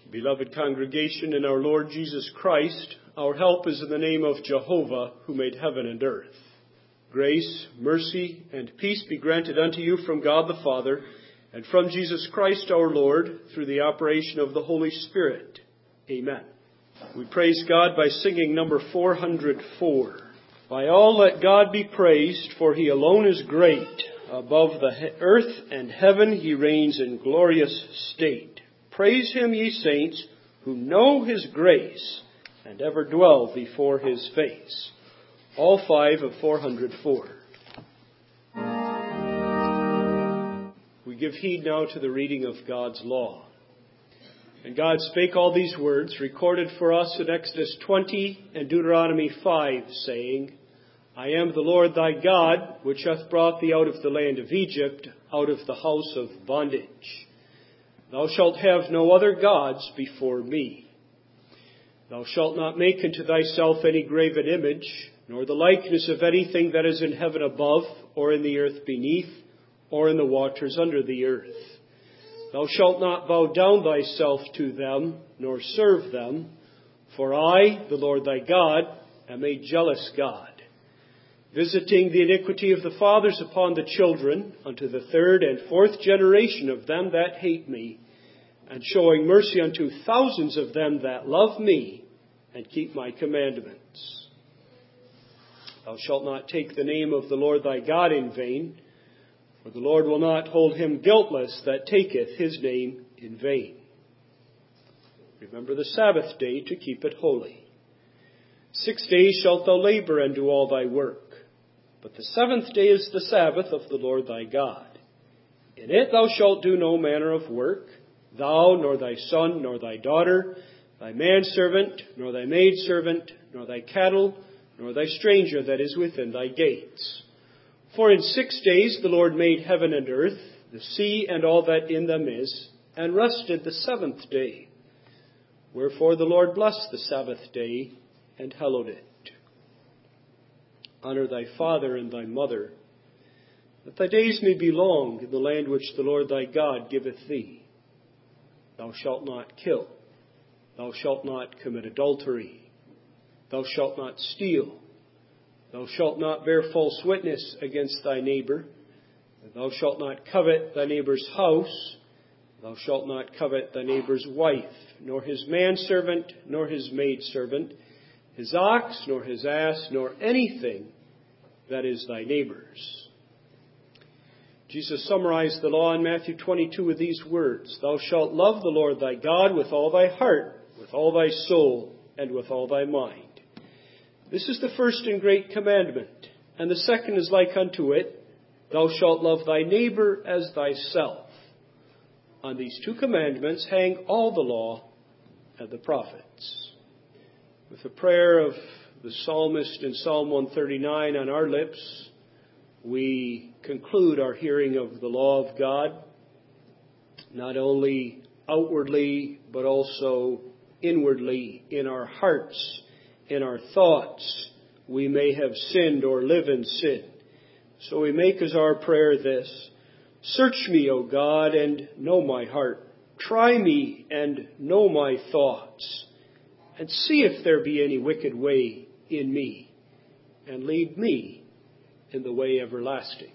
Beloved congregation in our Lord Jesus Christ, our help is in the name of Jehovah, who made heaven and earth. Grace, mercy, and peace be granted unto you from God the Father, and from Jesus Christ our Lord, through the operation of the Holy Spirit. Amen. We praise God by singing number 404. By all let God be praised, for he alone is great. Above the earth and heaven he reigns in glorious state. Praise him, ye saints, who know his grace, and ever dwell before his face. All 5 of 404. We give heed now to the reading of God's law. And God spake all these words, recorded for us in Exodus 20 and Deuteronomy 5, saying, I am the Lord thy God, which hath brought thee out of the land of Egypt, out of the house of bondage. Thou shalt have no other gods before me. Thou shalt not make unto thyself any graven image, nor the likeness of anything that is in heaven above, or in the earth beneath, or in the waters under the earth. Thou shalt not bow down thyself to them, nor serve them, for I, the Lord thy God, am a jealous God, visiting the iniquity of the fathers upon the children, unto the 3rd and 4th generation of them that hate me, and showing mercy unto thousands of them that love me, and keep my commandments. Thou shalt not take the name of the Lord thy God in vain, for the Lord will not hold him guiltless that taketh his name in vain. Remember the Sabbath day to keep it holy. 6 days shalt thou labor and do all thy work. But the 7th day is the Sabbath of the Lord thy God. In it thou shalt do no manner of work, thou, nor thy son, nor thy daughter, thy manservant, nor thy maidservant, nor thy cattle, nor thy stranger that is within thy gates. For in 6 days the Lord made heaven and earth, the sea and all that in them is, and rested the 7th day. Wherefore the Lord blessed the Sabbath day, and hallowed it. Honor thy father and thy mother, that thy days may be long in the land which the Lord thy God giveth thee. Thou shalt not kill. Thou shalt not commit adultery. Thou shalt not steal. Thou shalt not bear false witness against thy neighbor. Thou shalt not covet thy neighbor's house. Thou shalt not covet thy neighbor's wife, nor his manservant, nor his maidservant, his ox, nor his ass, nor anything that is thy neighbor's. Jesus summarized the law in Matthew 22 with these words, Thou shalt love the Lord thy God with all thy heart, with all thy soul, and with all thy mind. This is the first and great commandment, and the second is like unto it, Thou shalt love thy neighbor as thyself. On these 2 commandments hang all the law and the prophets. With the prayer of the psalmist in Psalm 139 on our lips, we conclude our hearing of the law of God, not only outwardly, but also inwardly in our hearts, in our thoughts. We may have sinned or live in sin. So we make as our prayer this, Search me, O God, and know my heart. Try me and know my thoughts. And see if there be any wicked way in me, and lead me in the way everlasting.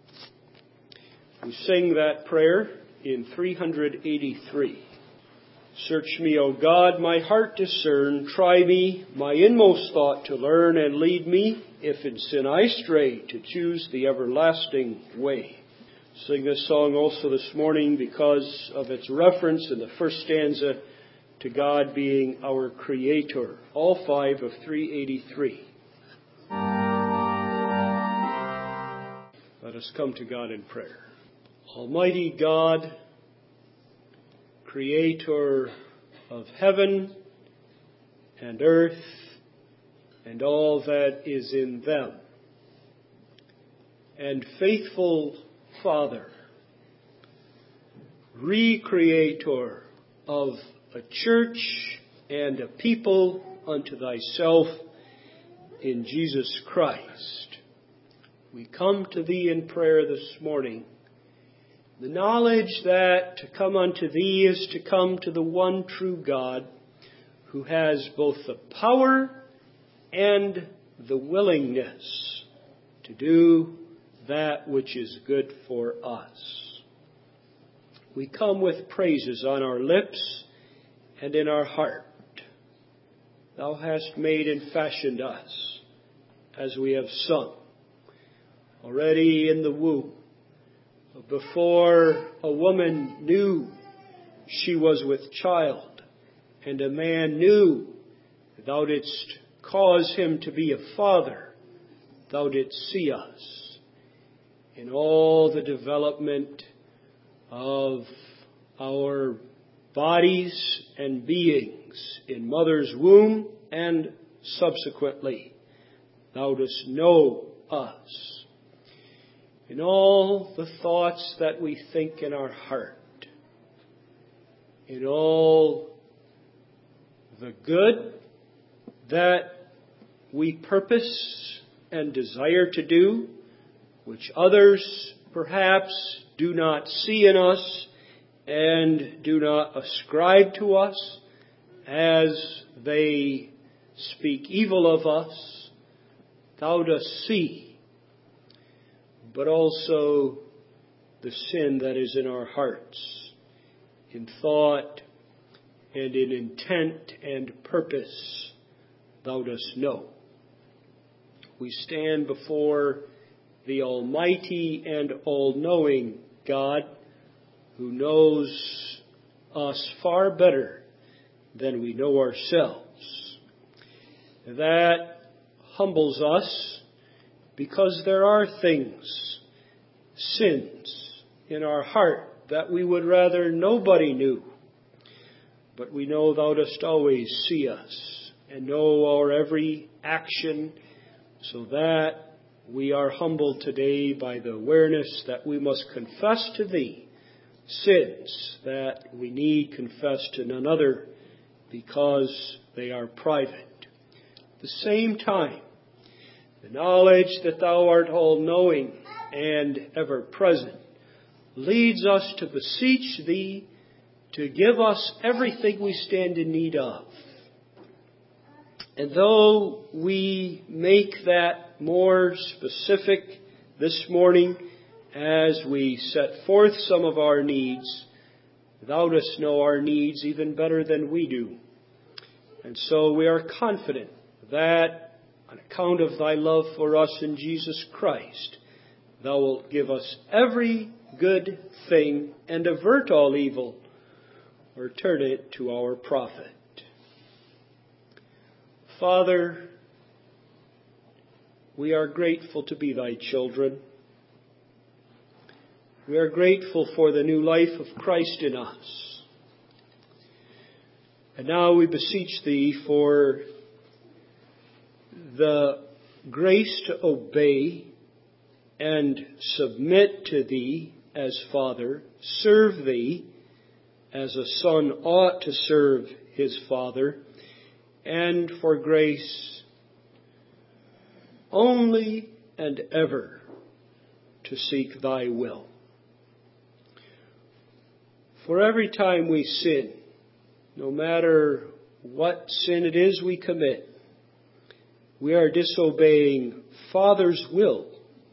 We sing that prayer in 383. Search me, O God, my heart discern. Try me, my inmost thought to learn, and lead me, if in sin I stray, to choose the everlasting way. Sing this song also this morning because of its reference in the first stanza to God being our Creator. All 5 of 383. Let us come to God in prayer. Almighty God, Creator of heaven and earth and all that is in them, and faithful Father, Recreator of a church and a people unto thyself in Jesus Christ. We come to thee in prayer this morning, The knowledge that to come unto Thee is to come to the one true God, who has both the power and the willingness to do that which is good for us. We come with praises on our lips and in our heart. Thou hast made and fashioned us, as we have sung, already in the womb. Before a woman knew she was with child, and a man knew Thou didst cause him to be a father, Thou didst see us in all the development of our bodies and beings in mother's womb and subsequently. Thou dost know us in all the thoughts that we think in our heart, in all the good that we purpose and desire to do, which others perhaps do not see in us and do not ascribe to us as they speak evil of us. Thou dost see, but also the sin that is in our hearts, in thought and in intent and purpose. Thou dost know. We stand before the Almighty and all-knowing God, who knows us far better than we know ourselves. That humbles us, because there are things, sins in our heart that we would rather nobody knew. But we know Thou dost always see us and know our every action, so that we are humbled today by the awareness that we must confess to Thee sins that we need confess to none other, because they are private. At the same time, the knowledge that Thou art all-knowing and ever-present leads us to beseech Thee to give us everything we stand in need of. And though we make that more specific this morning as we set forth some of our needs, Thou dost know our needs even better than we do. And so we are confident that on account of Thy love for us in Jesus Christ, Thou wilt give us every good thing and avert all evil, or turn it to our profit. Father, we are grateful to be Thy children. We are grateful for the new life of Christ in us. And now we beseech Thee for the grace to obey and submit to Thee as Father, serve Thee as a son ought to serve his father, and for grace only and ever to seek Thy will. For every time we sin, no matter what sin it is we commit, we are disobeying Father's will,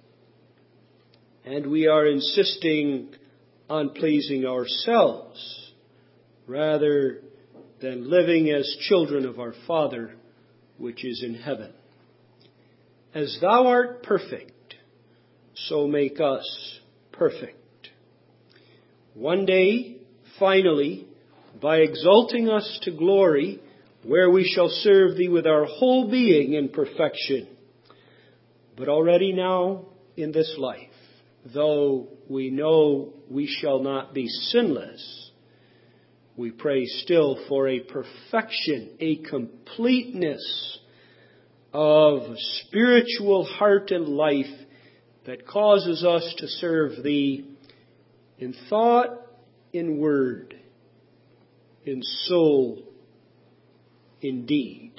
and we are insisting on pleasing ourselves rather than living as children of our Father which is in heaven. As Thou art perfect, so make us perfect. One day, finally, by exalting us to glory, where we shall serve Thee with our whole being in perfection. But already now, in this life, though we know we shall not be sinless, we pray still for a perfection, a completeness of spiritual heart and life that causes us to serve Thee in thought, in word, in soul, in deed.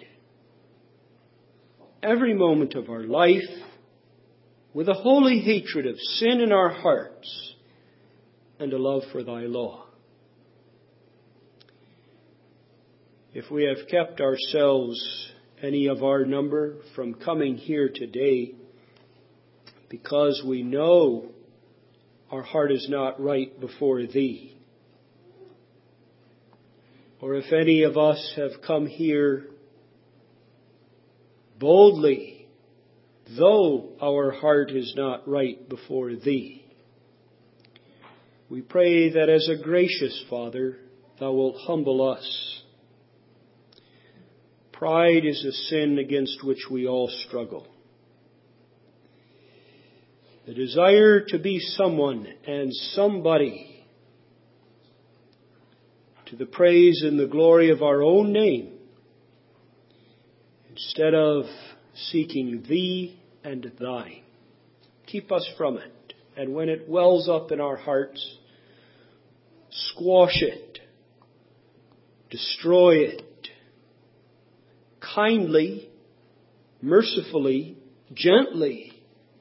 Every moment of our life, with a holy hatred of sin in our hearts, and a love for thy law. If we have kept ourselves, any of our number, from coming here today because we know our heart is not right before thee, or if any of us have come here boldly, though our heart is not right before thee, we pray that as a gracious Father, thou wilt humble us. Pride is a sin against which we all struggle. The desire to be someone and somebody to the praise and the glory of our own name, instead of seeking thee and thine. Keep us from it. And when it wells up in our hearts, squash it, destroy it, kindly, mercifully, gently,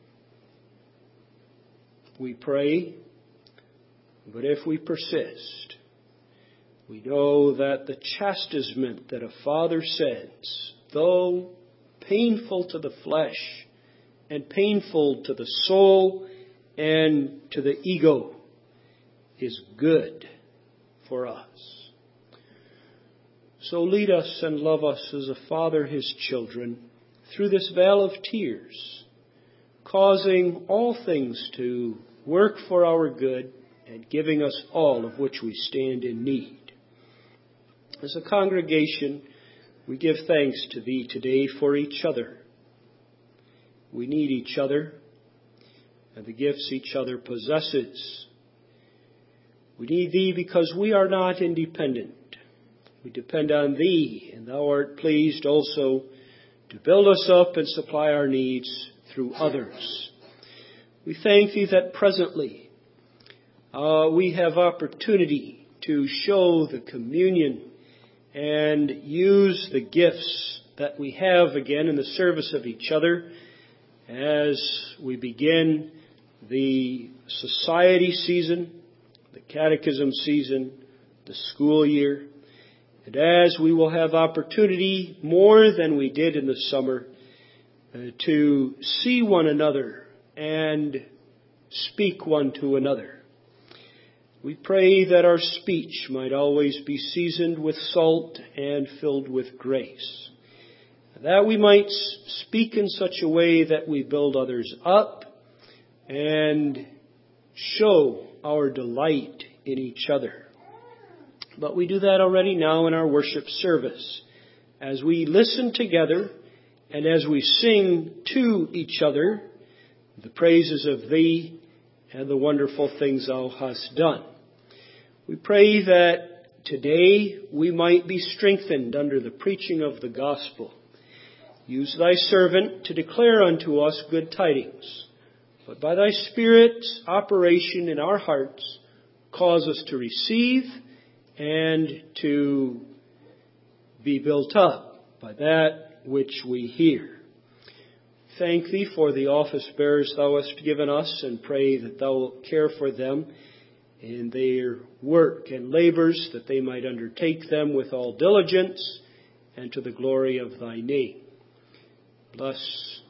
we pray. But if we persist, we know that the chastisement that a father sends, though painful to the flesh and painful to the soul and to the ego, is good for us. So lead us and love us as a father his children through this vale of tears, causing all things to work for our good and giving us all of which we stand in need. As a congregation, we give thanks to thee today for each other. We need each other and the gifts each other possesses. We need thee because we are not independent. We depend on thee, and thou art pleased also to build us up and supply our needs through others. We thank thee that presently we have opportunity to show the communion and use the gifts that we have again in the service of each other as we begin the society season, the catechism season, the school year, and as we will have opportunity more than we did in the summer to see one another and speak one to another. We pray that our speech might always be seasoned with salt and filled with grace, that we might speak in such a way that we build others up and show our delight in each other. But we do that already now in our worship service, as we listen together and as we sing to each other the praises of thee and the wonderful things thou hast done. We pray that today we might be strengthened under the preaching of the gospel. Use thy servant to declare unto us good tidings, but by thy Spirit's operation in our hearts, cause us to receive and to be built up by that which we hear. Thank thee for the office bearers thou hast given us, and pray that thou wilt care for them in their work and labors, that they might undertake them with all diligence and to the glory of thy name. Bless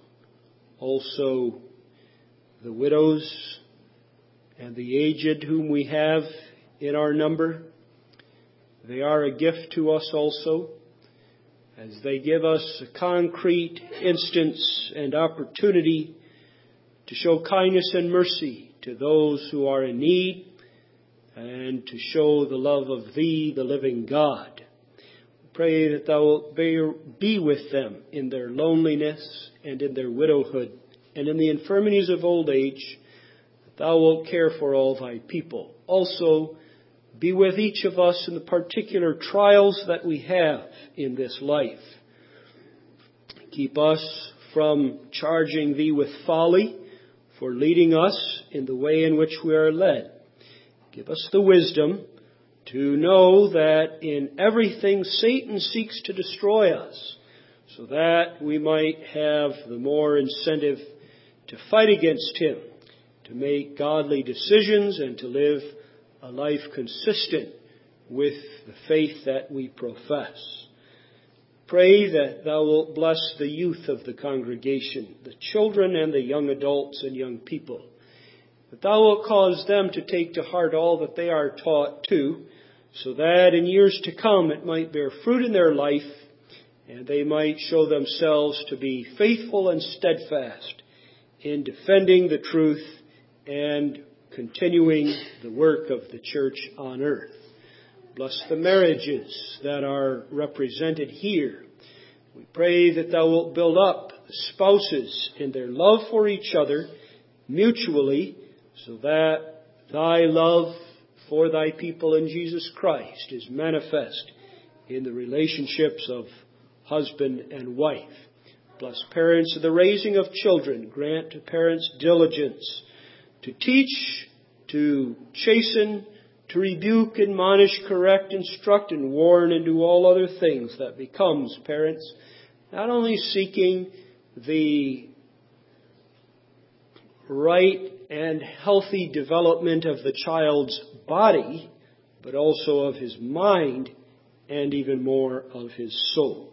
also the widows and the aged whom we have in our number. They are a gift to us also, as they give us a concrete instance and opportunity to show kindness and mercy to those who are in need, and to show the love of thee, the living God. Pray that thou wilt be with them in their loneliness and in their widowhood and in the infirmities of old age, that thou wilt care for all thy people. Also, be with each of us in the particular trials that we have in this life. Keep us from charging thee with folly for leading us in the way in which we are led. Give us the wisdom to know that in everything Satan seeks to destroy us, so that we might have the more incentive to fight against him, to make godly decisions and to live a life consistent with the faith that we profess. Pray that thou wilt bless the youth of the congregation, the children and the young adults and young people, that thou wilt cause them to take to heart all that they are taught too, so that in years to come it might bear fruit in their life, and they might show themselves to be faithful and steadfast in defending the truth and continuing the work of the church on earth. Bless the marriages that are represented here. We pray that thou wilt build up the spouses in their love for each other mutually, so that thy love for thy people in Jesus Christ is manifest in the relationships of husband and wife. Bless parents in the raising of children. Grant to parents diligence to teach, to chasten, to rebuke, admonish, correct, instruct, and warn, and do all other things that becomes parents, not only seeking the right and healthy development of the child's body, but also of his mind, and even more of his soul.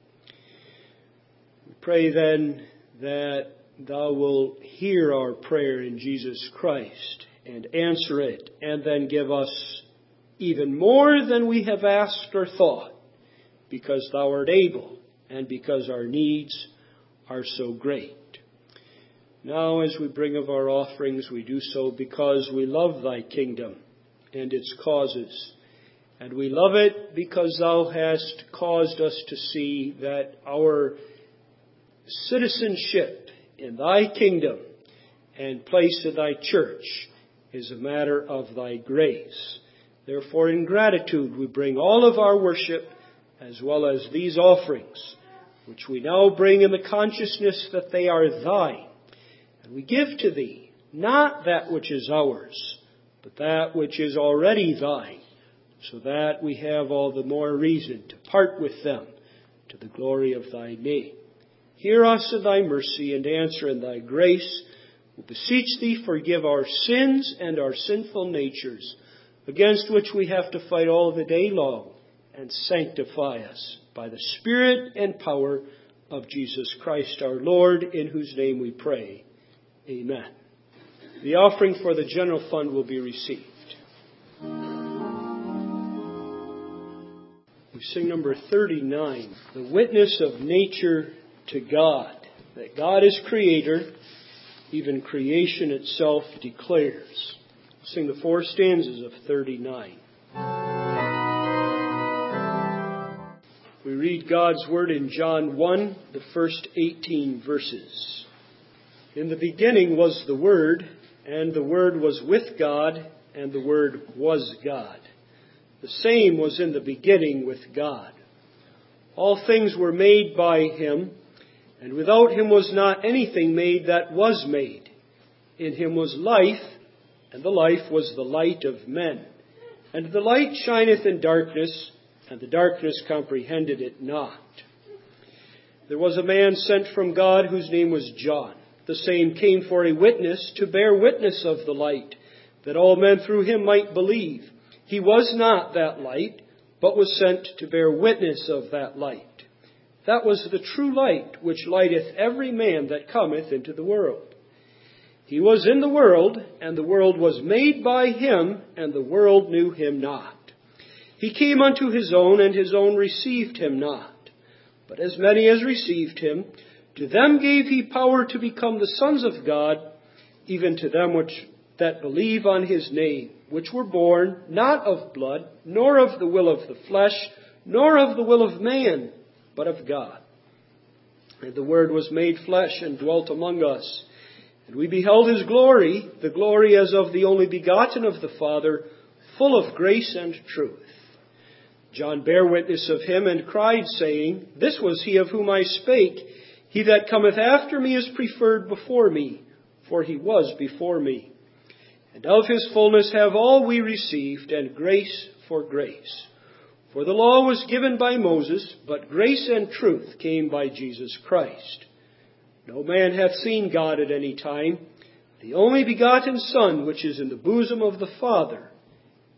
We pray then that thou wilt hear our prayer in Jesus Christ and answer it, and then give us even more than we have asked or thought, because thou art able, and because our needs are so great. Now, as we bring of our offerings, we do so because we love thy kingdom and its causes. And we love it because thou hast caused us to see that our citizenship in thy kingdom and place in thy church is a matter of thy grace. Therefore, in gratitude, we bring all of our worship as well as these offerings, which we now bring in the consciousness that they are thine. And we give to thee not that which is ours, but that which is already thine, so that we have all the more reason to part with them to the glory of thy name. Hear us in thy mercy and answer in thy grace. We beseech thee, forgive our sins and our sinful natures, against which we have to fight all the day long, and sanctify us by the Spirit and power of Jesus Christ our Lord, in whose name we pray. Amen. The offering for the general fund will be received. We sing number 39, The Witness of Nature to God. That God is creator, even creation itself declares. We'll sing the 4 stanzas of 39. We read God's Word in John 1, the first 18 verses. In the beginning was the Word, and the Word was with God, and the Word was God. The same was in the beginning with God. All things were made by Him, and without Him was not anything made that was made. In Him was life, and the life was the light of men. And the light shineth in darkness, and the darkness comprehended it not. There was a man sent from God whose name was John. The same came for a witness, to bear witness of the light, that all men through him might believe. He was not that light, but was sent to bear witness of that light. That was the true light, which lighteth every man that cometh into the world. He was in the world, and the world was made by him, and the world knew him not. He came unto his own, and his own received him not. But as many as received him, to them gave he power to become the sons of God, even to them that believe on his name, which were born not of blood, nor of the will of the flesh, nor of the will of man, but of God. And the Word was made flesh and dwelt among us. And we beheld his glory, the glory as of the only begotten of the Father, full of grace and truth. John bare witness of him, and cried, saying, This was he of whom I spake. He that cometh after me is preferred before me, for he was before me. And of his fullness have all we received, and grace for grace. For the law was given by Moses, but grace and truth came by Jesus Christ. No man hath seen God at any time. The only begotten Son, which is in the bosom of the Father,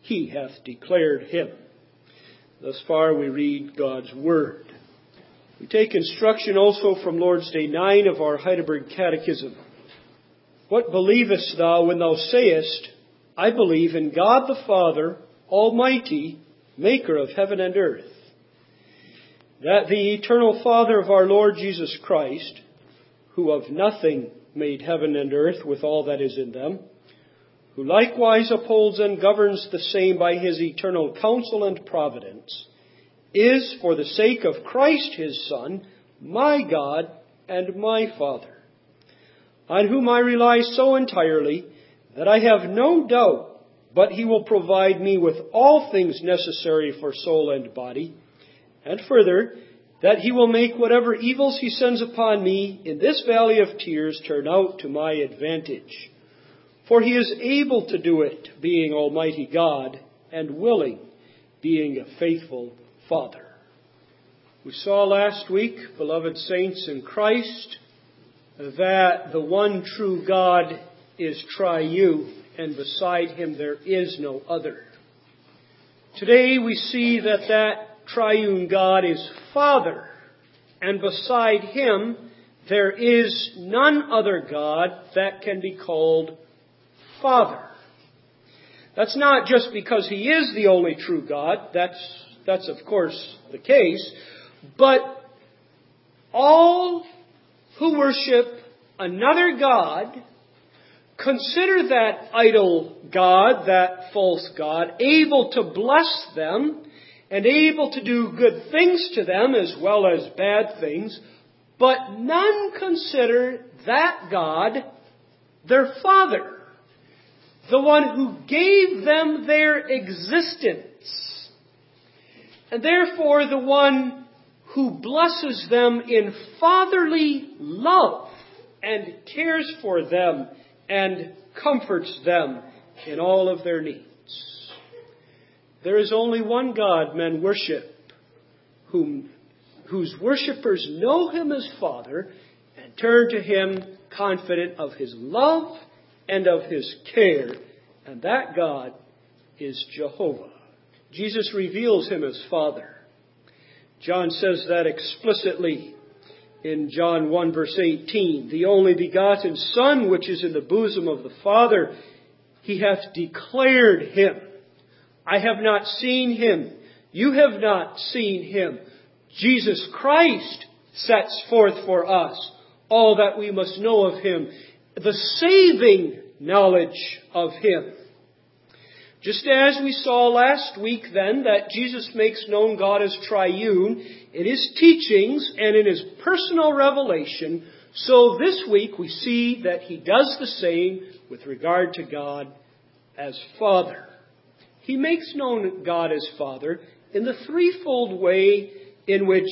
He hath declared him. Thus far we read God's Word. We take instruction also from Lord's Day 9 of our Heidelberg Catechism. What believest thou when thou sayest, I believe in God the Father, Almighty, maker of heaven and earth, that the eternal Father of our Lord Jesus Christ, who of nothing made heaven and earth with all that is in them, who likewise upholds and governs the same by his eternal counsel and providence, is, for the sake of Christ his Son, my God and my Father, on whom I rely so entirely that I have no doubt but he will provide me with all things necessary for soul and body, and further, that he will make whatever evils he sends upon me in this valley of tears turn out to my advantage. For he is able to do it, being Almighty God, and willing, being a faithful Father. We saw last week, beloved saints in Christ, that the one true God is triune, and beside him there is no other. Today we see that that triune God is Father, and beside him there is none other God that can be called Father. That's not just because he is the only true God. That's of course the case. But all who worship another God consider that idol God, that false God, able to bless them and able to do good things to them as well as bad things, but none consider that God their Father, the one who gave them their existence, and therefore the one who blesses them in fatherly love and cares for them and comforts them in all of their needs. There is only one God men worship, whose worshippers know him as Father and turn to him confident of his love and of his care, and that God is Jehovah. Jesus reveals him as Father. John says that explicitly in John 1 verse 18. The only begotten Son, which is in the bosom of the Father, he hath declared him. I have not seen him. You have not seen him. Jesus Christ sets forth for us all that we must know of him, the saving knowledge of him. Just as we saw last week then that Jesus makes known God as triune in his teachings and in his personal revelation, so this week we see that he does the same with regard to God as Father. He makes known God as Father in the threefold way in which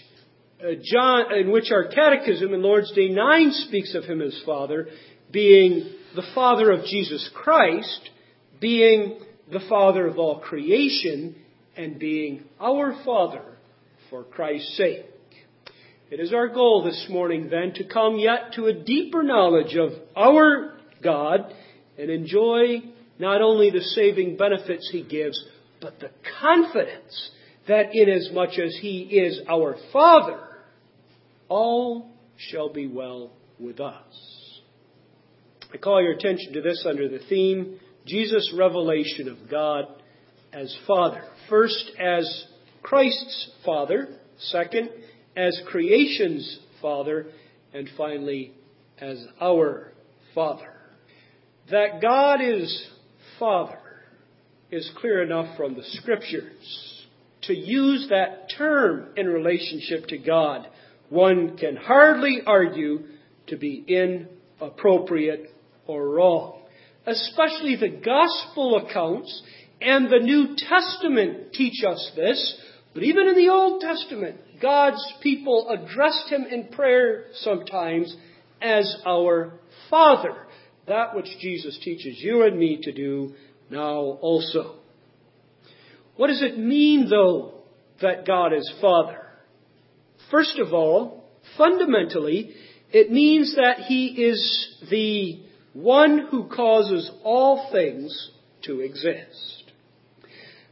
our Catechism in Lord's Day 9 speaks of him as Father, being the Father of Jesus Christ, being the Father of all creation, and being our Father for Christ's sake. It is our goal this morning then to come yet to a deeper knowledge of our God and enjoy not only the saving benefits he gives, but the confidence that inasmuch as he is our Father, all shall be well with us. I call your attention to this under the theme, Jesus' revelation of God as Father. First, as Christ's Father. Second, as creation's Father. And finally, as our Father. That God is Father is clear enough from the Scriptures. To use that term in relationship to God, one can hardly argue to be inappropriate or wrong. Especially the Gospel accounts and the New Testament teach us this. But even in the Old Testament, God's people addressed him in prayer sometimes as our Father. That which Jesus teaches you and me to do now also. What does it mean, though, that God is Father? First of all, fundamentally, it means that he is the one who causes all things to exist.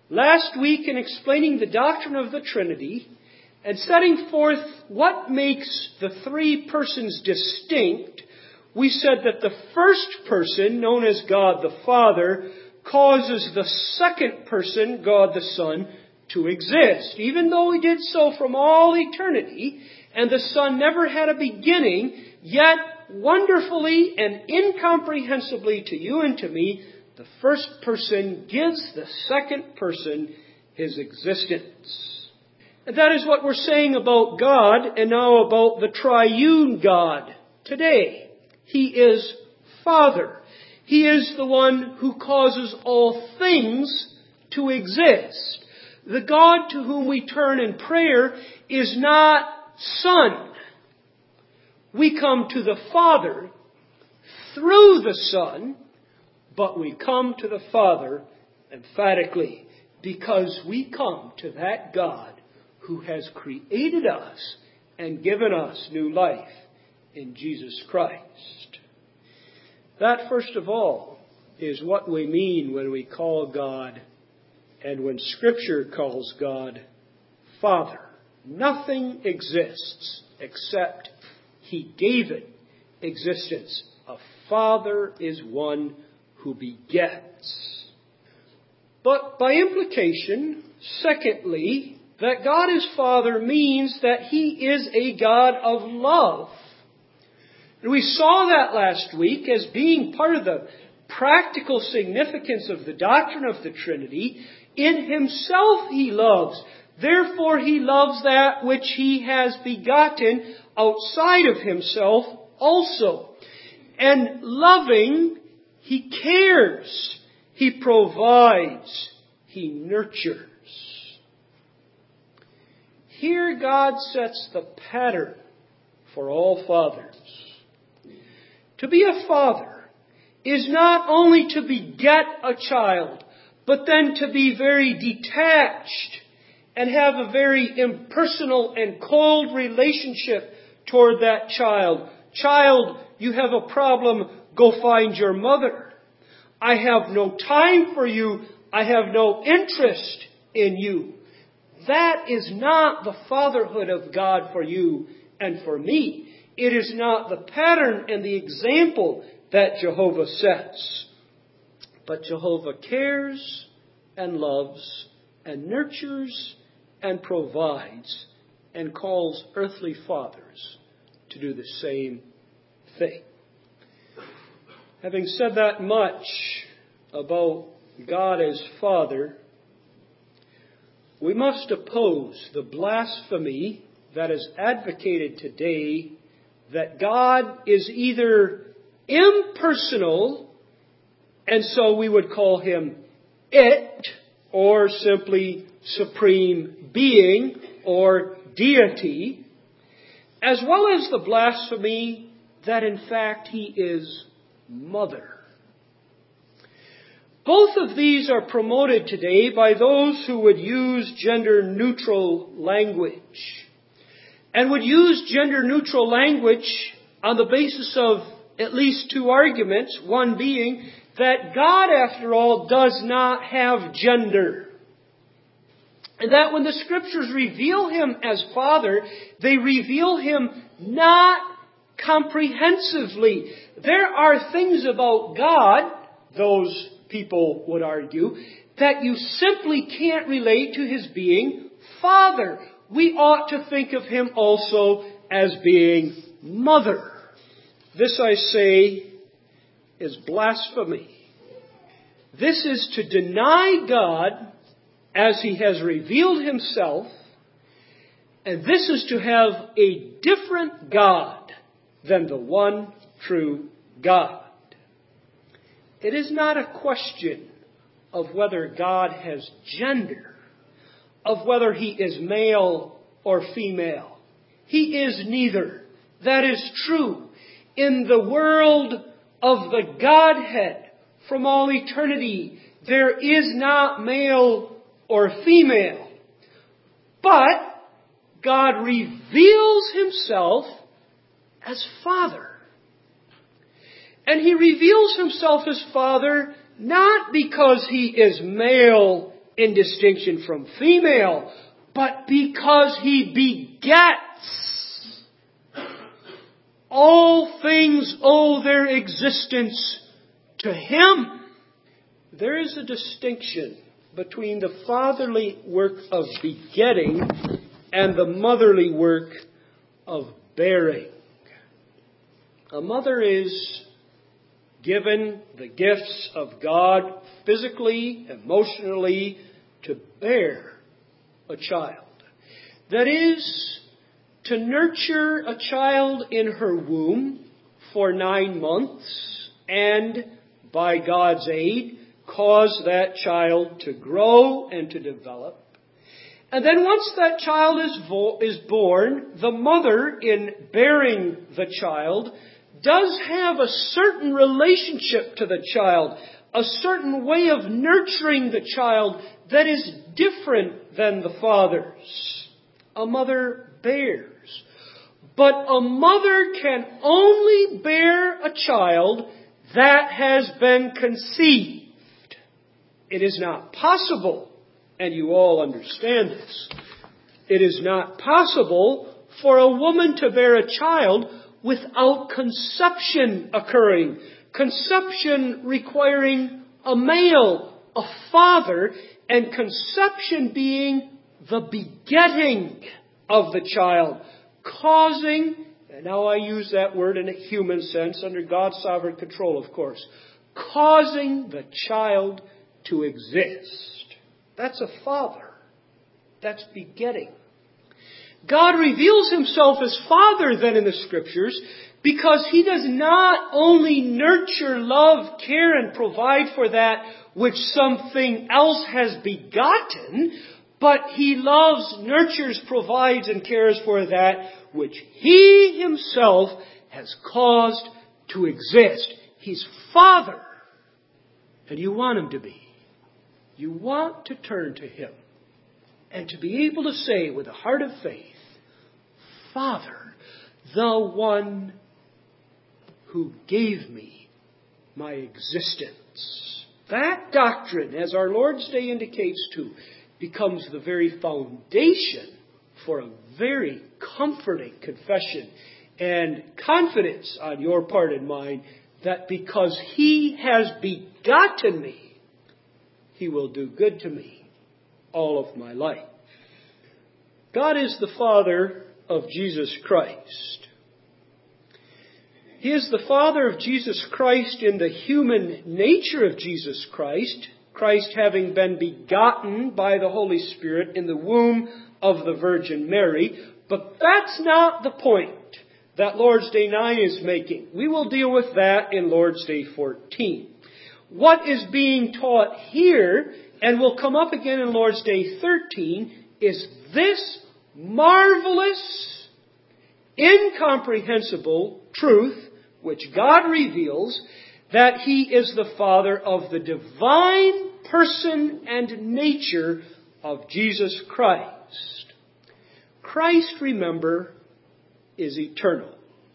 Last week, in explaining the doctrine of the Trinity and setting forth what makes the three persons distinct, we said that the first person, known as God the Father, causes the second person, God the Son, to exist. Even though He did so from all eternity, and the Son never had a beginning, yet wonderfully and incomprehensibly to you and to me, the first person gives the second person His existence. And that is what we're saying about God, and now about the triune God today. He is Father. He is the one who causes all things to exist. The God to whom we turn in prayer is not Son. We come to the Father through the Son, but we come to the Father emphatically because we come to that God who has created us and given us new life in Jesus Christ. That, first of all, is what we mean when we call God and when Scripture calls God Father. Nothing exists except He gave it existence. A father is one who begets. But by implication, secondly, that God is Father means that He is a God of love. And we saw that last week as being part of the practical significance of the doctrine of the Trinity. In Himself He loves. Therefore He loves that which He has begotten outside of Himself also. And loving, He cares. He provides. He nurtures. Here God sets the pattern for all fathers. To be a father is not only to beget a child, but then to be very detached and have a very impersonal and cold relationship toward that child. Child, you have a problem, go find your mother. I have no time for you. I have no interest in you. That is not the fatherhood of God for you and for me. It is not the pattern and the example that Jehovah sets. But Jehovah cares and loves and nurtures and provides and calls earthly fathers to do the same thing. Having said that much about God as Father, we must oppose the blasphemy that is advocated today that God is either impersonal, and so we would call Him it, or simply supreme being or deity, as well as the blasphemy that in fact He is Mother. Both of these are promoted today by those who would use gender-neutral language. And would use gender-neutral language on the basis of at least two arguments. One being that God, after all, does not have gender. And that when the Scriptures reveal Him as Father, they reveal Him not comprehensively. There are things about God, those people would argue, that you simply can't relate to His being Father. We ought to think of Him also as being Mother. This, I say, is blasphemy. This is to deny God as He has revealed Himself, and this is to have a different God than the one true God. It is not a question of whether God has gender, of whether He is male or female. He is neither. That is true. In the world of the Godhead, from all eternity, there is not male or female. But God reveals Himself as Father. And He reveals Himself as Father not because He is male in distinction from female, but because He begets. All things owe their existence to Him. There is a distinction between the fatherly work of begetting and the motherly work of bearing. A mother is given the gifts of God physically, emotionally, to bear a child. That is, to nurture a child in her womb for 9 months and, by God's aid, cause that child to grow and to develop. And then once that child is born, the mother, in bearing the child, does have a certain relationship to the child, a certain way of nurturing the child that is different than the father's. A mother bears. But a mother can only bear a child that has been conceived. It is not possible, and you all understand this, it is not possible for a woman to bear a child without conception occurring. Conception requiring a male, a father, and conception being the begetting of the child, causing, and now I use that word in a human sense, under God's sovereign control, of course, causing the child to exist. That's a father. That's begetting. God reveals Himself as Father then in the Scriptures because He does not only nurture, love, care, and provide for that which something else has begotten, but He loves, nurtures, provides, and cares for that which He Himself has caused to exist. He's Father. And you want Him to be. You want to turn to Him and to be able to say with a heart of faith, Father, the one who gave me my existence. That doctrine, as our Lord's Day indicates too, becomes the very foundation for a very comforting confession and confidence on your part and mine that because He has begotten me, He will do good to me all of my life. God is the Father of Jesus Christ. He is the Father of Jesus Christ in the human nature of Jesus Christ, Christ having been begotten by the Holy Spirit in the womb of the Virgin Mary. But that's not the point that Lord's Day 9 is making. We will deal with that in Lord's Day 14. What is being taught here, and will come up again in Lord's Day 13, is this marvelous, incomprehensible truth which God reveals, that He is the Father of the divine person and nature of Jesus Christ. Christ, remember, is eternal.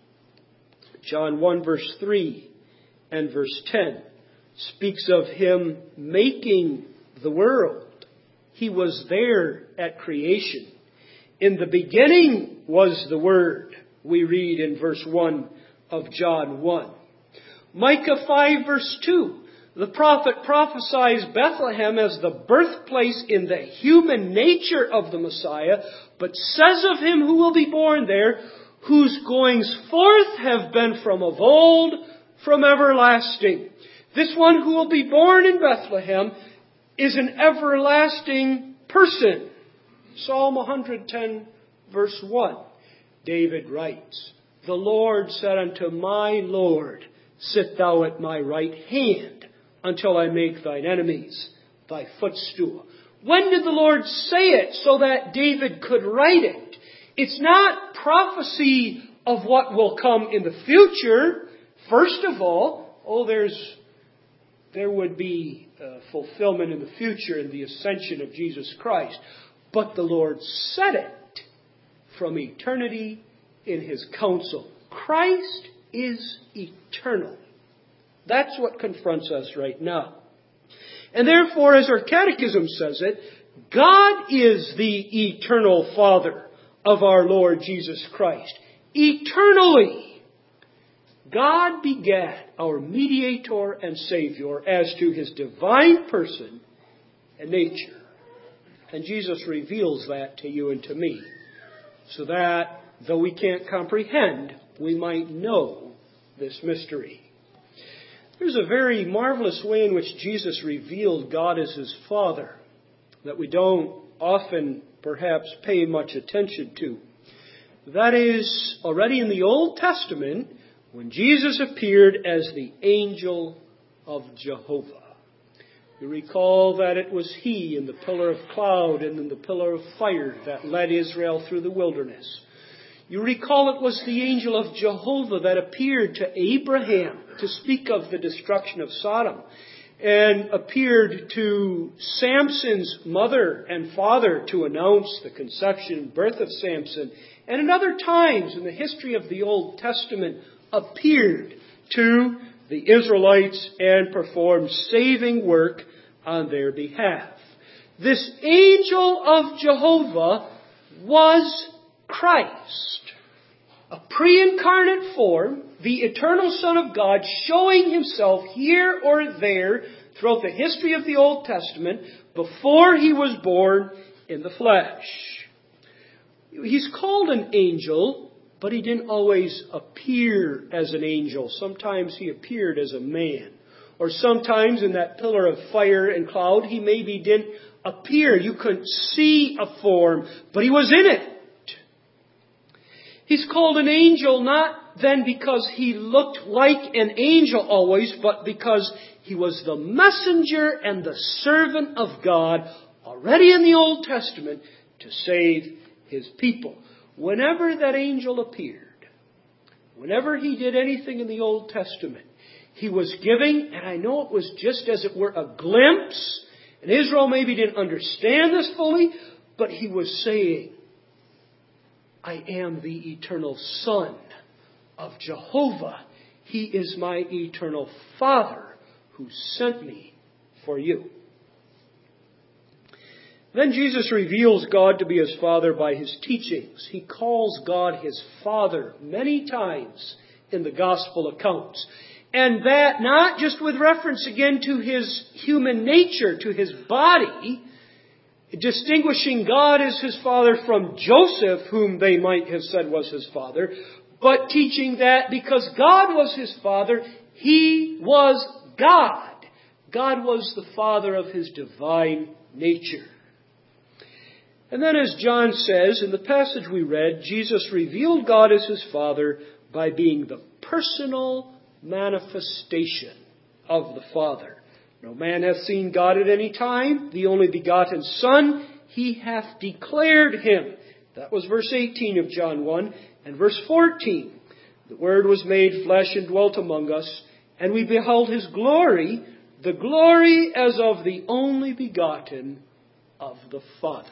John 1 verse 3 and verse 10 speaks of Him making the world. He was there at creation. In the beginning was the Word, we read in verse 1 of John 1. Micah 5 verse 2. The prophet prophesies Bethlehem as the birthplace in the human nature of the Messiah, but says of Him who will be born there, whose goings forth have been from of old, from everlasting. This one who will be born in Bethlehem is an everlasting person. Psalm 110 verse 1. David writes, The Lord said unto my Lord, Sit thou at my right hand, until I make thine enemies thy footstool. When did the Lord say it so that David could write it? It's not prophecy of what will come in the future. First of all, there would be fulfillment in the future in the ascension of Jesus Christ. But the Lord said it from eternity in His counsel. Christ is eternal. That's what confronts us right now. And therefore, as our catechism says it, God is the eternal Father of our Lord Jesus Christ. Eternally, God begat our mediator and Savior as to His divine person and nature. And Jesus reveals that to you and to me, so that, though we can't comprehend, we might know this mystery. There's a very marvelous way in which Jesus revealed God as His Father that we don't often perhaps pay much attention to. That is, already in the Old Testament, when Jesus appeared as the angel of Jehovah. You recall that it was He in the pillar of cloud and in the pillar of fire that led Israel through the wilderness. You recall it was the angel of Jehovah that appeared to Abraham to speak of the destruction of Sodom, and appeared to Samson's mother and father to announce the conception and birth of Samson, and at other times in the history of the Old Testament appeared to the Israelites and performed saving work on their behalf. This angel of Jehovah was Christ, a pre-incarnate form, the eternal Son of God, showing Himself here or there throughout the history of the Old Testament before He was born in the flesh. He's called an angel, but He didn't always appear as an angel. Sometimes He appeared as a man. Or sometimes in that pillar of fire and cloud, He maybe didn't appear. You couldn't see a form, but He was in it. He's called an angel not then because He looked like an angel always, but because He was the messenger and the servant of God already in the Old Testament to save His people. Whenever that angel appeared, whenever He did anything in the Old Testament, He was giving, and I know it was just as it were a glimpse, and Israel maybe didn't understand this fully, but He was saying, I am the eternal Son of Jehovah. He is my eternal Father who sent me for you. Then Jesus reveals God to be His Father by His teachings. He calls God His Father many times in the Gospel accounts. And that not just with reference again to His human nature, to His body, distinguishing God as His Father from Joseph, whom they might have said was His father, but teaching that because God was His Father, He was God. God was the Father of His divine nature. And then as John says, in the passage we read, Jesus revealed God as His Father by being the personal manifestation of the Father. No man hath seen God at any time. The only begotten Son, He hath declared Him. That was verse 18 of John 1. And verse 14. The Word was made flesh and dwelt among us, and we beheld His glory, the glory as of the only begotten of the Father.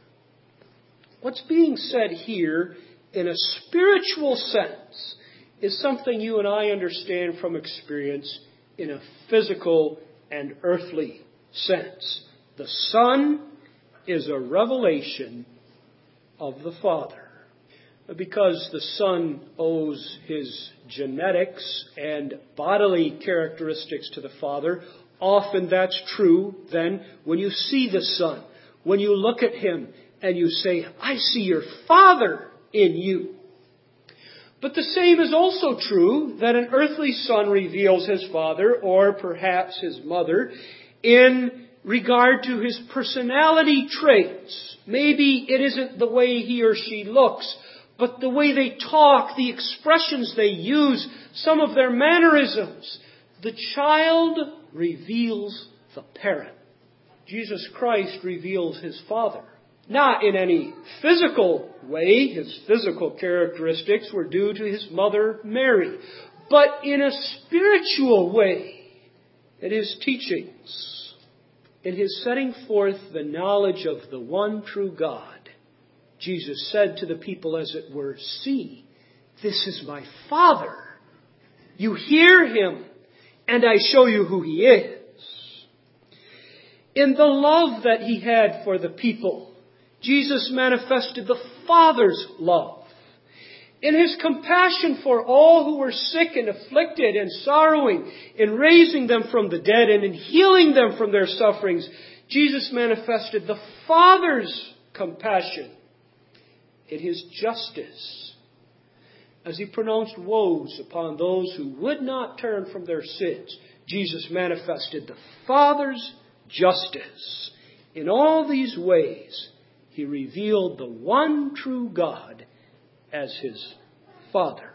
What's being said here in a spiritual sense is something you and I understand from experience in a physical and earthly sense. The Son is a revelation of the Father. Because the Son owes His genetics and bodily characteristics to the Father, often that's true then when you see the Son. When you look at Him and you say, I see your Father in you. But the same is also true that an earthly son reveals his father, or perhaps his mother, in regard to his personality traits. Maybe it isn't the way he or she looks, but the way they talk, the expressions they use, some of their mannerisms. The child reveals the parent. Jesus Christ reveals His Father. Not in any physical way. His physical characteristics were due to His mother, Mary. But in a spiritual way, in His teachings, in His setting forth the knowledge of the one true God, Jesus said to the people, as it were, see, this is my Father. You hear Him, and I show you who He is. In the love that He had for the people, Jesus manifested the Father's love. In His compassion for all who were sick and afflicted and sorrowing, in raising them from the dead and in healing them from their sufferings, Jesus manifested the Father's compassion. In His justice, as He pronounced woes upon those who would not turn from their sins, Jesus manifested the Father's justice. In all these ways, He revealed the one true God as His Father.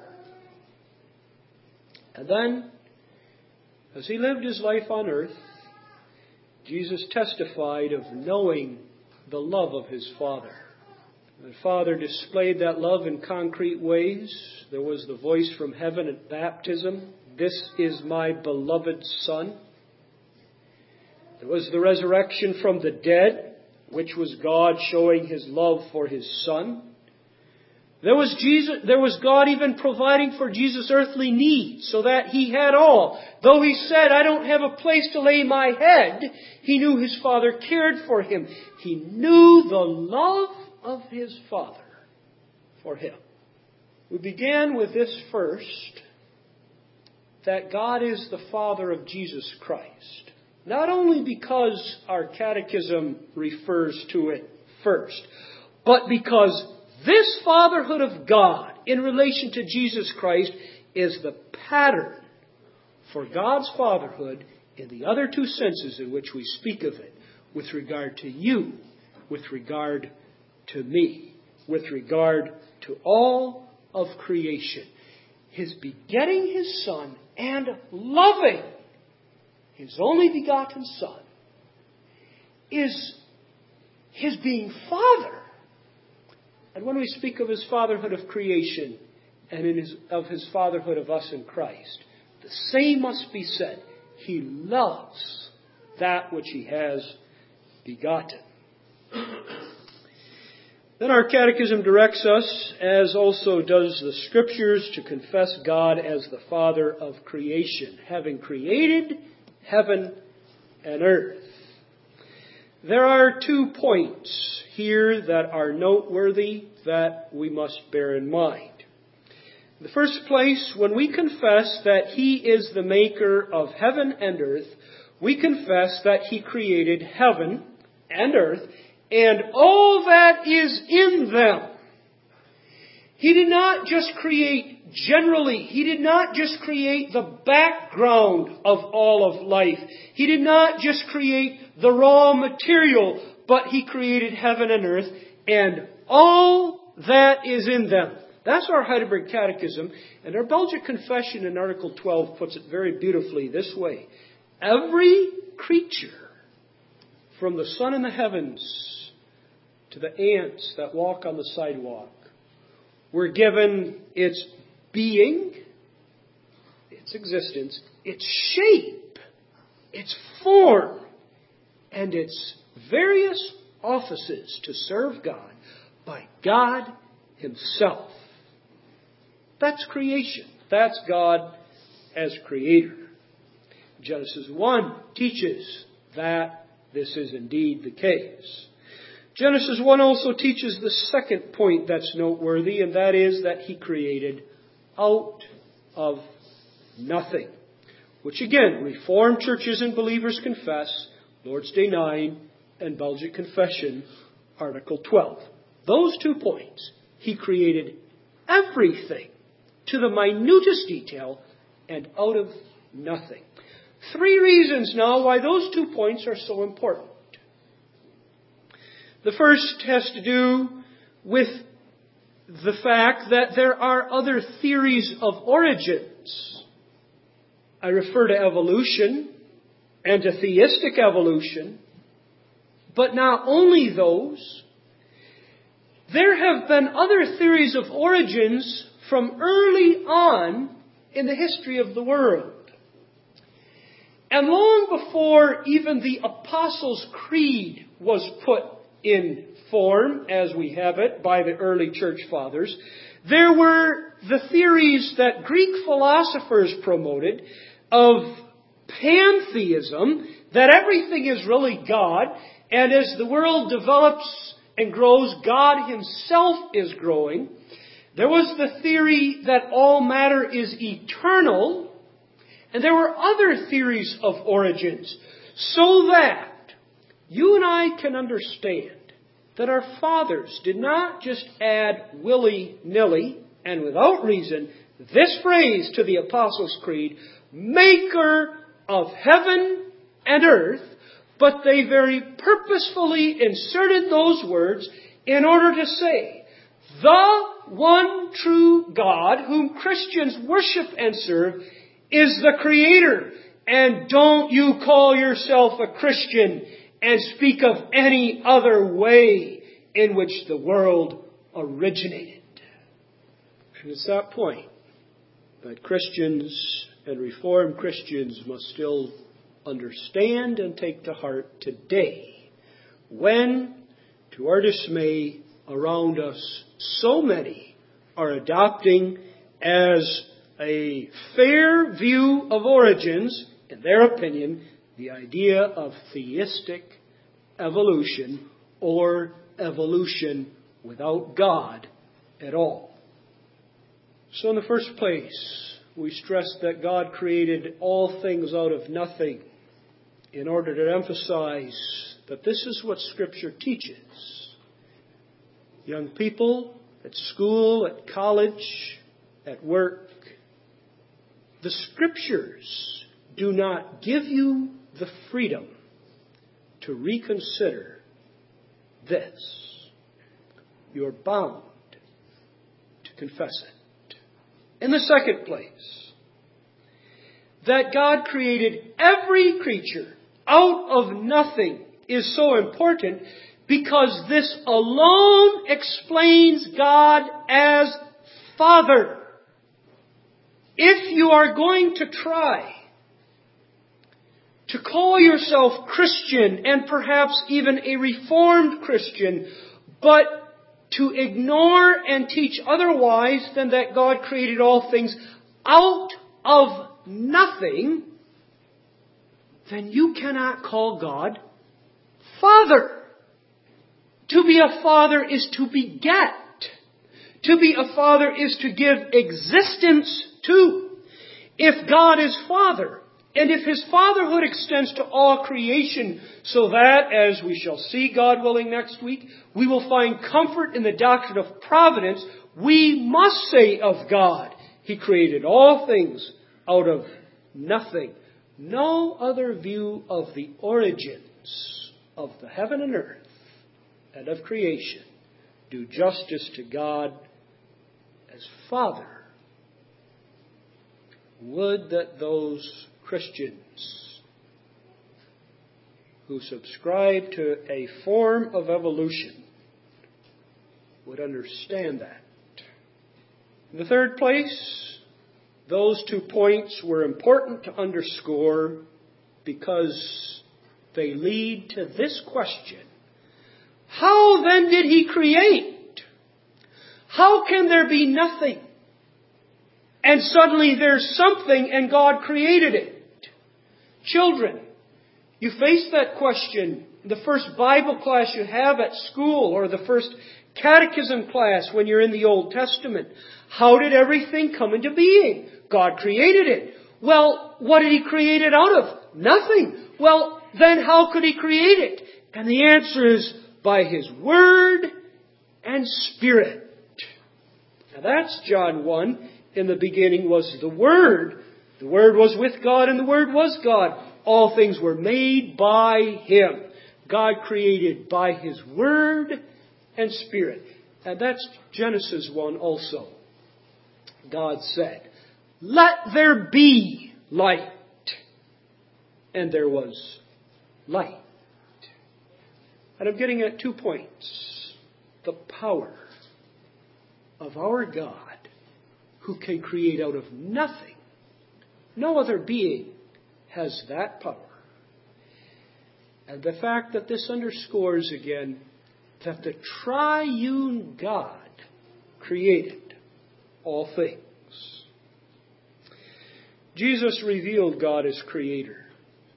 And then, as He lived His life on earth, Jesus testified of knowing the love of His Father. The Father displayed that love in concrete ways. There was the voice from heaven at baptism, "This is my beloved Son." There was the resurrection from the dead, which was God showing His love for His Son. There was God even providing for Jesus' earthly needs, so that He had all. Though He said, "I don't have a place to lay my head," He knew His Father cared for Him. He knew the love of His Father for Him. We began with this first, that God is the Father of Jesus Christ. Not only because our catechism refers to it first, but because this fatherhood of God in relation to Jesus Christ is the pattern for God's fatherhood in the other two senses in which we speak of it, with regard to you, with regard to me, with regard to all of creation. His begetting His Son and loving His only begotten Son is His being Father. And when we speak of His fatherhood of creation and of His fatherhood of us in Christ, the same must be said. He loves that which He has begotten. Then our catechism directs us, as also does the Scriptures, to confess God as the Father of creation, having created heaven and earth. There are 2 points here that are noteworthy that we must bear in mind. In the first place, when we confess that He is the maker of heaven and earth, we confess that He created heaven and earth and all that is in them. He did not just create generally. He did not just create the background of all of life. He did not just create the raw material, but He created heaven and earth and all that is in them. That's our Heidelberg Catechism, and our Belgic Confession in Article 12 puts it very beautifully this way. Every creature, from the sun in the heavens to the ants that walk on the sidewalk, were given its being, its existence, its shape, its form, and its various offices to serve God by God Himself. That's creation. That's God as Creator. Genesis 1 teaches that this is indeed the case. Genesis 1 also teaches the second point that's noteworthy, and that is that He created out of nothing. Which again, Reformed churches and believers confess, Lord's Day 9 and Belgic Confession, Article 12. Those 2 points. He created everything to the minutest detail and out of nothing. 3 reasons now why those 2 points are so important. The first has to do with the fact that there are other theories of origins. I refer to evolution and to theistic evolution, but not only those. There have been other theories of origins from early on in the history of the world. And long before even the Apostles' Creed was put in form, as we have it, by the early church fathers, there were the theories that Greek philosophers promoted of pantheism, that everything is really God, and as the world develops and grows, God Himself is growing. There was the theory that all matter is eternal, and there were other theories of origins, so that you and I can understand that our fathers did not just add willy-nilly and without reason this phrase to the Apostles' Creed, maker of heaven and earth, but they very purposefully inserted those words in order to say, the one true God whom Christians worship and serve is the Creator. And don't you call yourself a Christian and speak of any other way in which the world originated. And it's that point that Christians and Reformed Christians must still understand and take to heart today, when, to our dismay, around us so many are adopting as a fair view of origins, in their opinion, the idea of theistic evolution or evolution without God at all. So in the first place, we stress that God created all things out of nothing in order to emphasize that this is what Scripture teaches. Young people at school, at college, at work, the Scriptures do not give you the freedom to reconsider this. You're bound to confess it. In the second place, that God created every creature out of nothing is so important because this alone explains God as Father. If you are going to try to call yourself Christian and perhaps even a Reformed Christian, but to ignore and teach otherwise than that God created all things out of nothing, then you cannot call God Father. To be a father is to beget. To be a father is to give existence to. If God is Father, and if His fatherhood extends to all creation, so that, as we shall see, God willing, next week, we will find comfort in the doctrine of providence, we must say of God, He created all things out of nothing. No other view of the origins of the heaven and earth and of creation do justice to God as Father. Would that those Christians who subscribe to a form of evolution would understand that. In the third place, those 2 points were important to underscore because they lead to this question. How then did He create? How can there be nothing and suddenly there's something and God created it? Children, you face that question in the first Bible class you have at school or the first catechism class when you're in the Old Testament. How did everything come into being? God created it. Well, what did He create it out of? Nothing. Well, then how could He create it? And the answer is by His Word and Spirit. Now that's John 1. In the beginning was the Word. The Word was with God and the Word was God. All things were made by Him. God created by His Word and Spirit. And that's Genesis 1 also. God said, "Let there be light." And there was light. And I'm getting at 2 points. The power of our God, who can create out of nothing. No other being has that power. And the fact that this underscores again that the triune God created all things. Jesus revealed God as Creator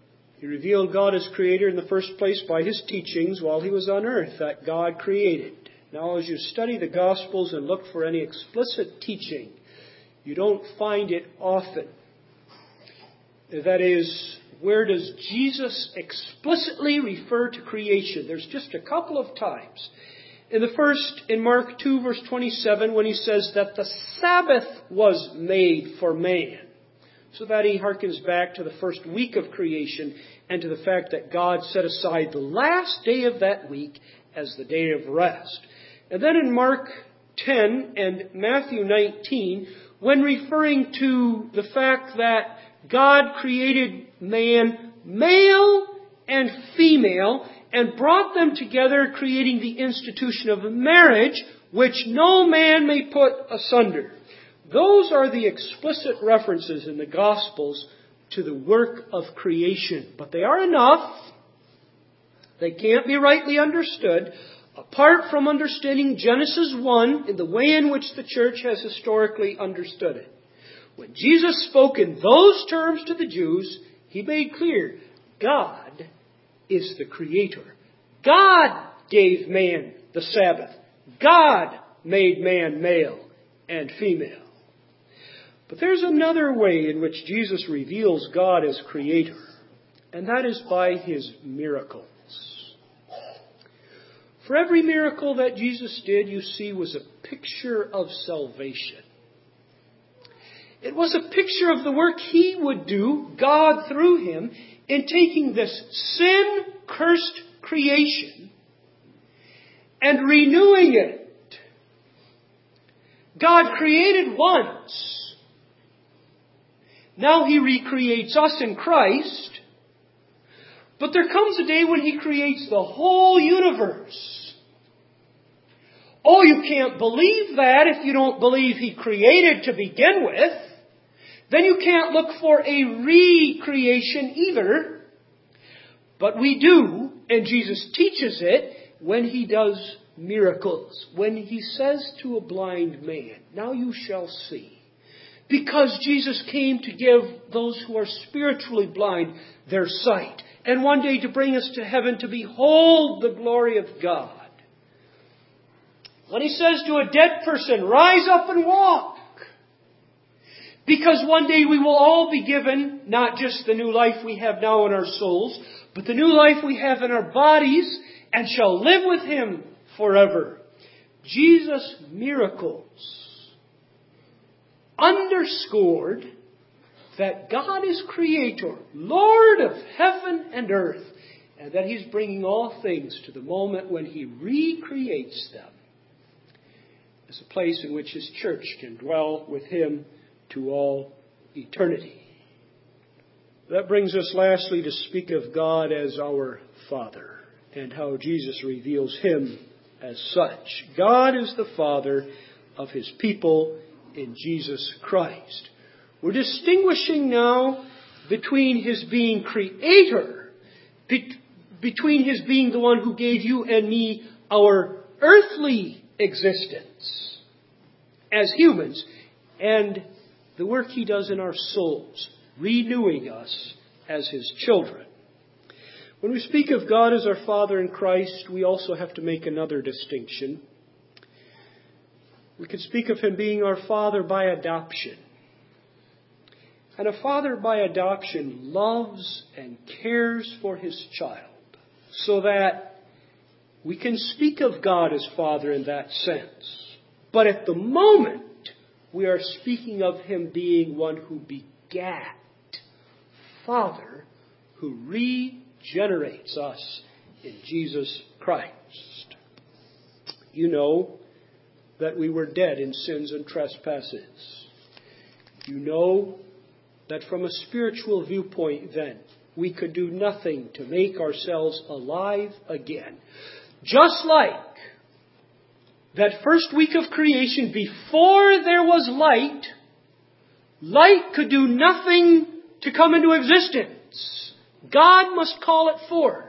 He revealed God as Creator in the first place by His teachings while He was on earth, that God created. Now, as you study the Gospels and look for any explicit teaching, you don't find it often. That is, where does Jesus explicitly refer to creation? There's just a couple of times. In Mark 2, verse 27, when He says that the Sabbath was made for man. So that He harkens back to the first week of creation and to the fact that God set aside the last day of that week as the day of rest. And then in Mark 10 and Matthew 19, when referring to the fact that God created man male and female and brought them together, creating the institution of marriage, which no man may put asunder. Those are the explicit references in the Gospels to the work of creation. But they are enough. They can't be rightly understood apart from understanding Genesis 1 in the way in which the church has historically understood it. When Jesus spoke in those terms to the Jews, He made clear God is the Creator. God gave man the Sabbath. God made man male and female. But there's another way in which Jesus reveals God as Creator, and that is by His miracles. For every miracle that Jesus did, you see, was a picture of salvation. It was a picture of the work He would do, God through Him, in taking this sin-cursed creation and renewing it. God created once. Now He recreates us in Christ. But there comes a day when He creates the whole universe. Oh, you can't believe that if you don't believe He created to begin with. Then you can't look for a recreation either. But we do, and Jesus teaches it, when He does miracles. When He says to a blind man, "Now you shall see." Because Jesus came to give those who are spiritually blind their sight. And one day to bring us to heaven to behold the glory of God. When He says to a dead person, "Rise up and walk." Because one day we will all be given not just the new life we have now in our souls, but the new life we have in our bodies, and shall live with Him forever. Jesus' miracles underscored that God is Creator, Lord of heaven and earth, and that He's bringing all things to the moment when He recreates them as a place in which His church can dwell with Him to all eternity. That brings us lastly to speak of God as our Father and how Jesus reveals Him as such. God is the Father of His people in Jesus Christ. We're distinguishing now between His being Creator, between His being the one who gave you and me our earthly existence as humans, and the work He does in our souls, renewing us as His children. When we speak of God as our Father in Christ, we also have to make another distinction. We could speak of Him being our Father by adoption. And a father by adoption loves and cares for his child, so that we can speak of God as Father in that sense. But at the moment, we are speaking of Him being one who begat, Father, who regenerates us in Jesus Christ. You know that we were dead in sins and trespasses. You know that from a spiritual viewpoint then, we could do nothing to make ourselves alive again. Just like that first week of creation, before there was light, light could do nothing to come into existence. God must call it forth.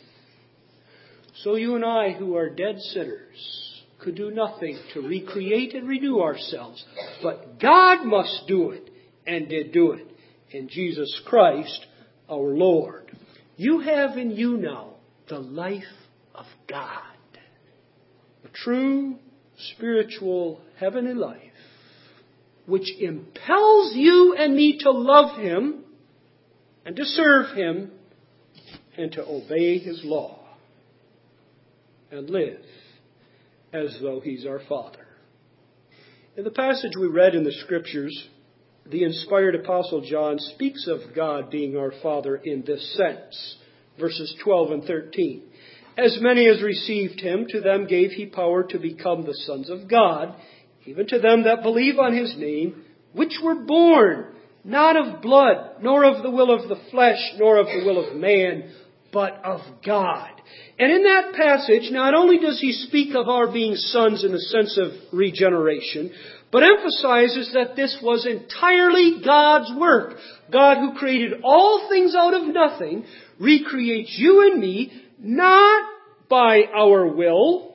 So you and I, who are dead sinners, could do nothing to recreate and renew ourselves. But God must do it, and did do it, in Jesus Christ our Lord. You have in you now the life of God. A true spiritual heavenly life, which impels you and me to love Him and to serve Him and to obey His law and live as though He's our Father. In the passage we read in the Scriptures, the inspired Apostle John speaks of God being our Father in this sense. Verses 12 and 13. As many as received Him, to them gave He power to become the sons of God, even to them that believe on His name, which were born not of blood, nor of the will of the flesh, nor of the will of man, but of God. And in that passage, not only does he speak of our being sons in the sense of regeneration, but emphasizes that this was entirely God's work. God, who created all things out of nothing, recreates you and me, not by our will,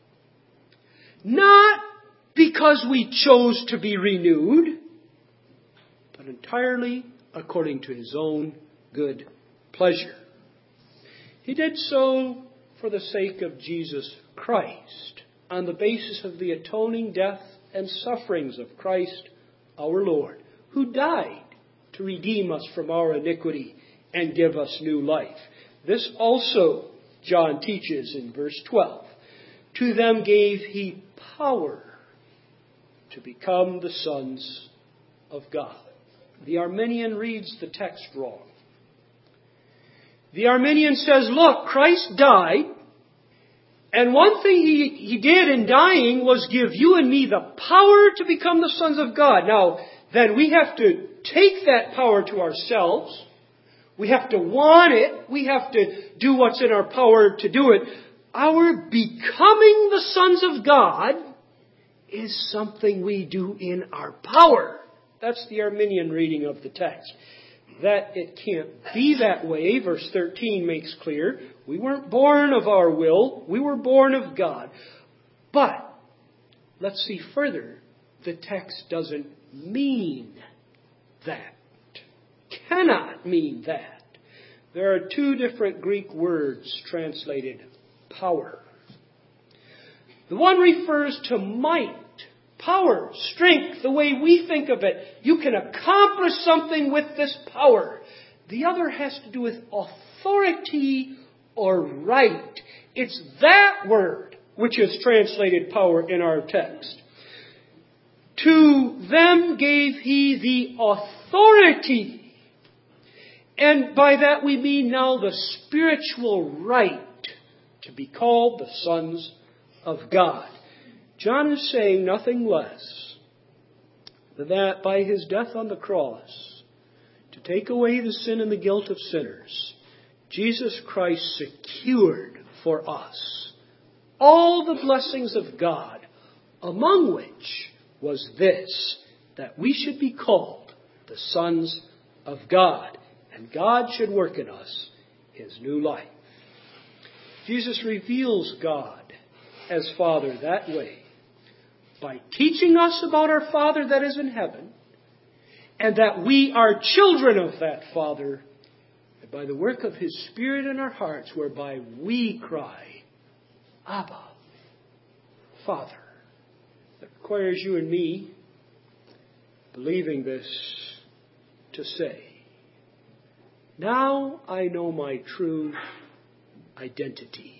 not because we chose to be renewed, but entirely according to His own good pleasure. He did so for the sake of Jesus Christ, on the basis of the atoning death and sufferings of Christ our Lord, who died to redeem us from our iniquity and give us new life. This also John teaches in verse 12. To them gave He power to become the sons of God. The Arminian reads the text wrong. The Arminian says, look, Christ died, and one thing he did in dying was give you and me the power to become the sons of God. Now, then we have to take that power to ourselves. We have to want it. We have to do what's in our power to do it. Our becoming the sons of God is something we do in our power. That's the Arminian reading of the text. That it can't be that way, verse 13 makes clear. We weren't born of our will. We were born of God. But, let's see further. The text doesn't mean that. Cannot mean that. There are two different Greek words translated power. The one refers to might, power, strength, the way we think of it. You can accomplish something with this power. The other has to do with authority or right. It's that word which is translated power in our text. To them gave He the authority. And by that we mean now the spiritual right to be called the sons of God. John is saying nothing less than that by His death on the cross, to take away the sin and the guilt of sinners, Jesus Christ secured for us all the blessings of God, among which was this, that we should be called the sons of God, and God should work in us His new life. Jesus reveals God as Father that way, by teaching us about our Father that is in heaven, and that we are children of that Father, and by the work of His Spirit in our hearts, whereby we cry, Abba, Father. That requires you and me, believing this, to say, now I know my true identity.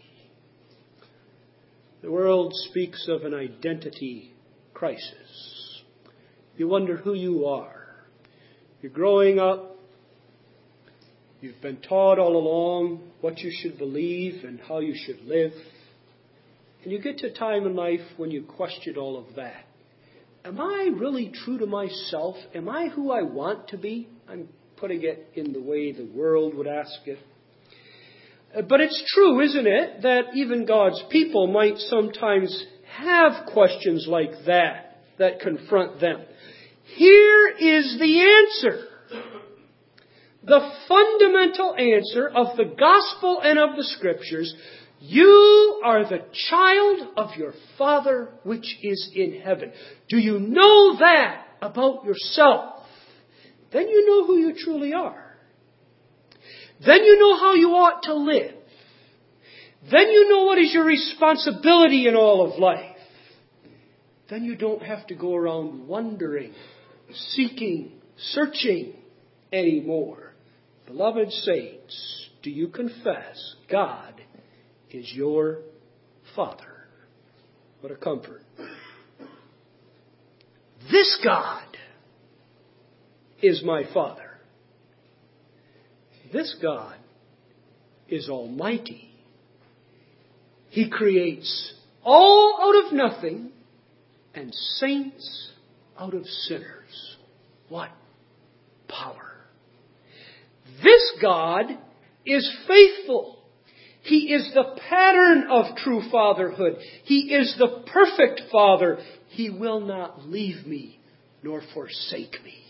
The world speaks of an identity crisis. You wonder who you are. You're growing up. You've been taught all along what you should believe and how you should live. And you get to a time in life when you question all of that. Am I really true to myself? Am I who I want to be? I'm putting it in the way the world would ask it. But it's true, isn't it, that even God's people might sometimes have questions like that confront them. Here is the answer. The fundamental answer of the gospel and of the Scriptures. You are the child of your Father which is in heaven. Do you know that about yourself? Then you know who you truly are. Then you know how you ought to live. Then you know what is your responsibility in all of life. Then you don't have to go around wondering, seeking, searching anymore. Beloved saints, do you confess God is your Father? What a comfort. This God is my Father. This God is almighty. He creates all out of nothing and saints out of sinners. What power. This God is faithful. He is the pattern of true fatherhood. He is the perfect Father. He will not leave me nor forsake me.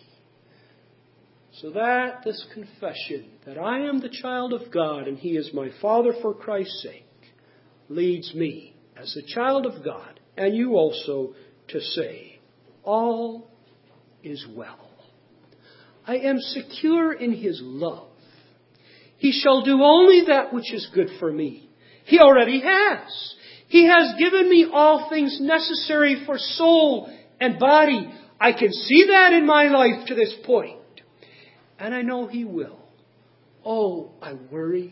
So that this confession that I am the child of God and He is my Father for Christ's sake leads me as a child of God and you also to say, all is well. I am secure in His love. He shall do only that which is good for me. He already has. He has given me all things necessary for soul and body. I can see that in my life to this point. And I know He will. Oh, I worry.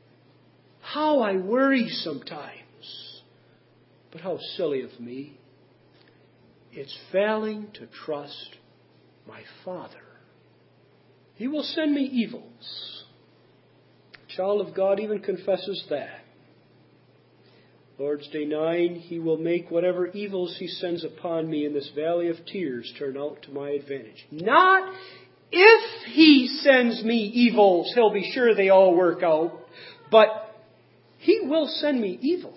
How I worry sometimes. But how silly of me. It's failing to trust my Father. He will send me evils. A child of God even confesses that. Lord's Day 9, He will make whatever evils He sends upon me in this valley of tears turn out to my advantage. Not if He sends me evils, He'll be sure they all work out. But He will send me evils.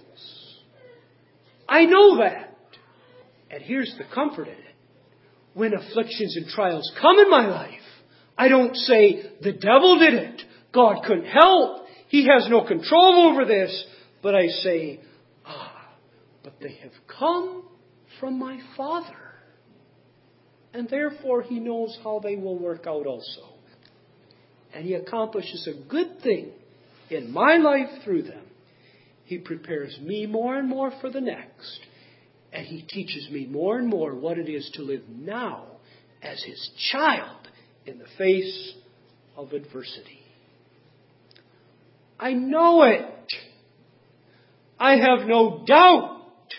I know that. And here's the comfort in it. When afflictions and trials come in my life, I don't say, the devil did it. God couldn't help. He has no control over this. But I say, but they have come from my Father. And therefore He knows how they will work out also. And He accomplishes a good thing in my life through them. He prepares me more and more for the next. And He teaches me more and more what it is to live now as His child in the face of adversity. I know it. I have no doubt.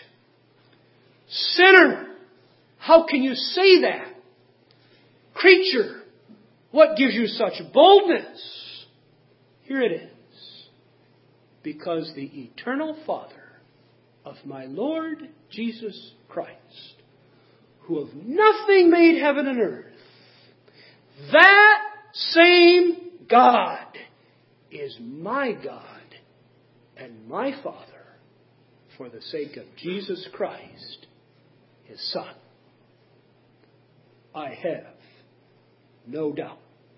Sinner, how can you say that? Creature, what gives you such boldness? Here it is. Because the eternal Father of my Lord Jesus Christ, who of nothing made heaven and earth, that same God is my God and my Father for the sake of Jesus Christ, His Son. I have no doubt.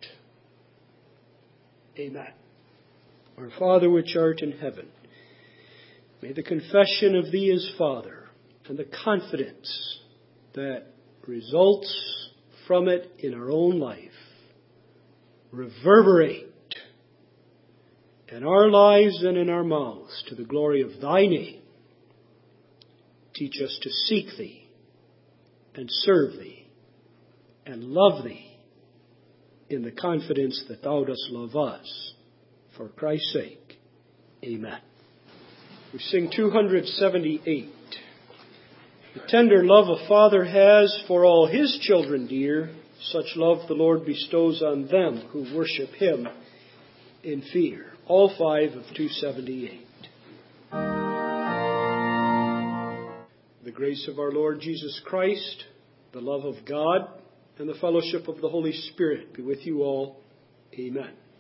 Amen. Our Father which art in heaven, may the confession of Thee as Father and the confidence that results from it in our own life reverberate in our lives and in our mouths to the glory of Thy name. Teach us to seek Thee and serve Thee and love Thee in the confidence that Thou dost love us. For Christ's sake, amen. We sing 278. The tender love a father has for all his children dear, such love the Lord bestows on them who worship Him in fear. All 5 of 278. The grace of our Lord Jesus Christ, the love of God, and the fellowship of the Holy Spirit be with you all. Amen.